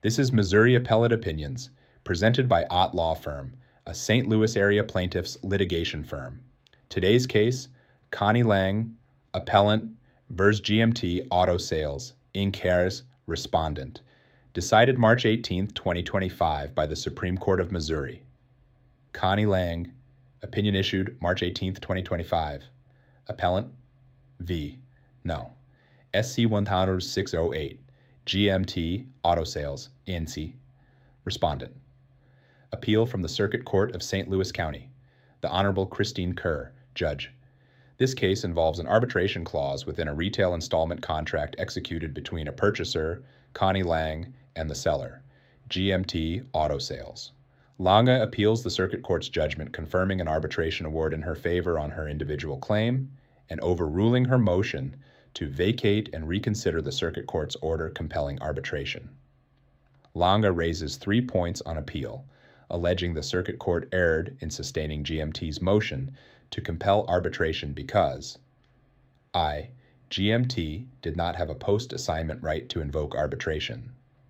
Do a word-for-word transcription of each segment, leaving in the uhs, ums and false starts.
This is Missouri Appellate Opinions, presented by Ott Law Firm, a Saint Louis area plaintiffs litigation firm. Today's case, Connie Lang, appellant, versus G M T Auto Sales, Inc. respondent. Decided March eighteenth, twenty twenty-five by the Supreme Court of Missouri. Connie Lang, opinion issued March eighteenth, twenty twenty-five. Appellant, V. No. S C one thousand six oh eight. G M T Auto Sales, Inc. Respondent. Appeal from the Circuit Court of Saint Louis County. The Honorable Christine Kerr, Judge. This case involves an arbitration clause within a retail installment contract executed between a purchaser, Connie Lang, and the seller, G M T Auto Sales. Lange appeals the Circuit Court's judgment confirming an arbitration award in her favor on her individual claim and overruling her motion to vacate and reconsider the Circuit Court's order compelling arbitration. Lange raises three points on appeal, alleging the Circuit Court erred in sustaining G M T's motion to compel arbitration because I. G M T did not have a post-assignment right to invoke arbitration.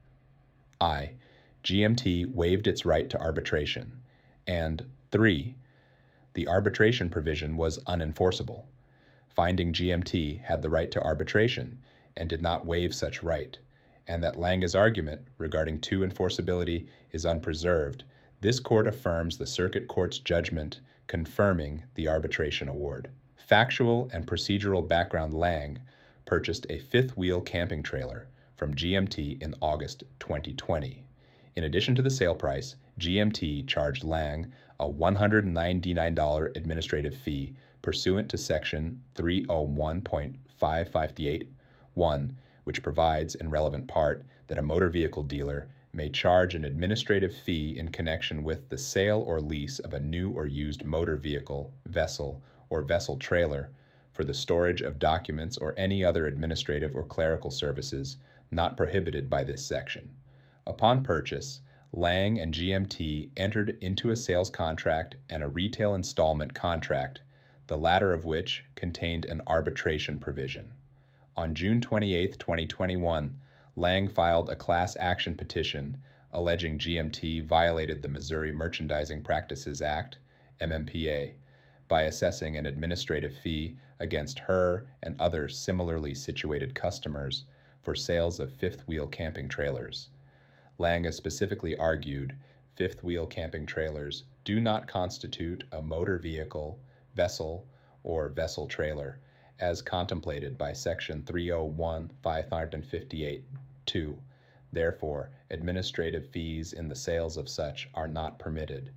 I. G M T waived its right to arbitration. And three. The arbitration provision was unenforceable, finding G M T had the right to arbitration and did not waive such right, and that Lange's argument regarding to enforceability is unpreserved. This court affirms the Circuit Court's judgment confirming the arbitration award. Factual and procedural background: Lang purchased a fifth-wheel camping trailer from G M T in August twenty twenty. In addition to the sale price, G M T charged Lang a one hundred ninety-nine dollars administrative fee pursuant to Section three oh one point five five eight one, which provides in relevant part that a motor vehicle dealer may charge an administrative fee in connection with the sale or lease of a new or used motor vehicle, vessel, or vessel trailer for the storage of documents or any other administrative or clerical services not prohibited by this section. Upon purchase, Lang and G M T entered into a sales contract and a retail installment contract, the latter of which contained an arbitration provision. On June twenty-eighth, twenty twenty-one, Lang filed a class action petition alleging G M T violated the Missouri Merchandising Practices Act, M M P A, by assessing an administrative fee against her and other similarly situated customers for sales of fifth-wheel camping trailers. Lang specifically argued fifth-wheel camping trailers do not constitute a motor vehicle, vessel, or vessel trailer, as contemplated by Section three oh one point five five eight two. Therefore, administrative fees in the sales of such are not permitted.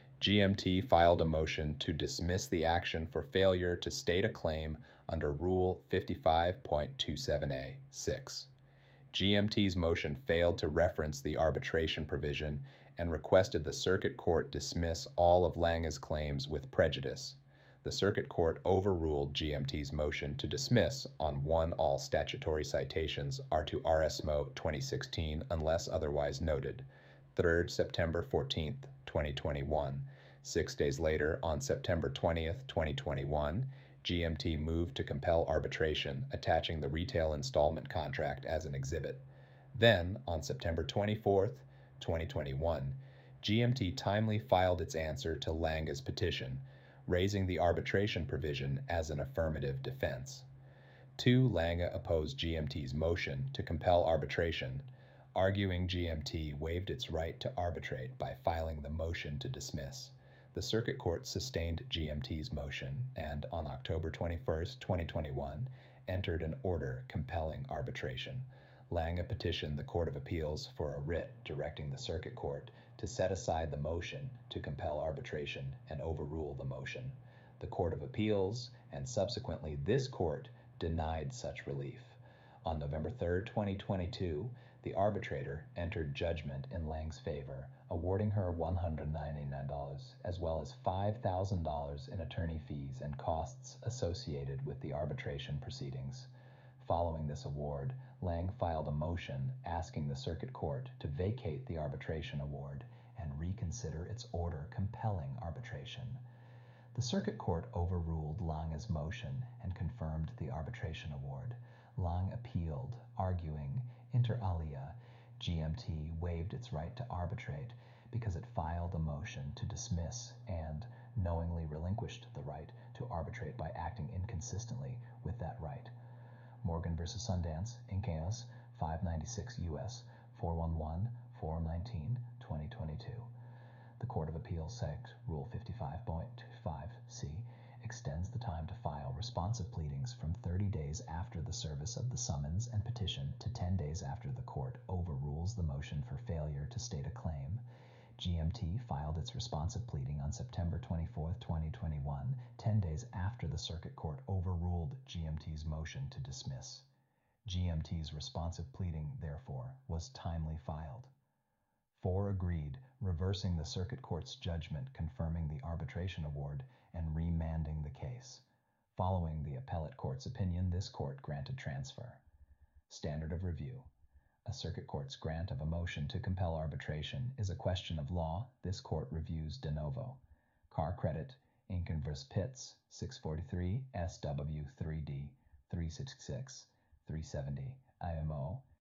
G M T filed a motion to dismiss the action for failure to state a claim under Rule fifty-five point two seven A six. G M T's motion failed to reference the arbitration provision and requested the Circuit Court dismiss all of Lange's claims with prejudice. The Circuit Court overruled G M T's motion to dismiss on one all statutory citations are to R S M O twenty sixteen unless otherwise noted. third September fourteenth, twenty twenty-one. Six days later, on September twentieth, twenty twenty-one, G M T moved to compel arbitration, attaching the retail installment contract as an exhibit. Then, on September twenty-fourth, twenty twenty-one, G M T timely filed its answer to Lange's petition, raising the arbitration provision as an affirmative defense. Two, Lange opposed G M T's motion to compel arbitration, arguing G M T waived its right to arbitrate by filing the motion to dismiss. The Circuit Court sustained G M T's motion and, on October twenty-first, twenty twenty-one, entered an order compelling arbitration. Lange petitioned the Court of Appeals for a writ directing the Circuit Court to set aside the motion to compel arbitration and overrule the motion. The Court of Appeals, and subsequently this court, denied such relief. On November third, twenty twenty-two, the arbitrator entered judgment in Lange's favor, awarding her one hundred ninety-nine dollars as well as five thousand dollars in attorney fees and costs associated with the arbitration proceedings. Following this award, Lang filed a motion asking the Circuit Court to vacate the arbitration award and reconsider its order compelling arbitration. The Circuit Court overruled Lange's motion and confirmed the arbitration award. Lang appealed, arguing, inter alia, G M T waived its right to arbitrate because it filed a motion to dismiss and knowingly relinquished the right to arbitrate by acting inconsistently with that right. Morgan versus Sundance, Inc. five ninety-six U S four eleven, four nineteen, twenty twenty-two. The Court of Appeals Sect. Rule fifty-five point five C extends the time to file responsive pleadings from thirty days after the service of the summons and petition to ten days after the court overrules the motion for failure to state a claim. G M T filed its responsive pleading on September twenty-fourth, twenty twenty-one, ten days after the Circuit Court overruled G M T's motion to dismiss. G M T's responsive pleading, therefore, was timely filed. Four agreed, reversing the Circuit Court's judgment confirming the arbitration award and remanding the case. Following the Appellate Court's opinion, this court granted transfer. Standard of review. A Circuit Court's grant of a motion to compel arbitration is a question of law. This court reviews de novo. Car Credit, Incorporated versus Pitts, six forty-three S W three D, three sixty-six, three seventy, I M O,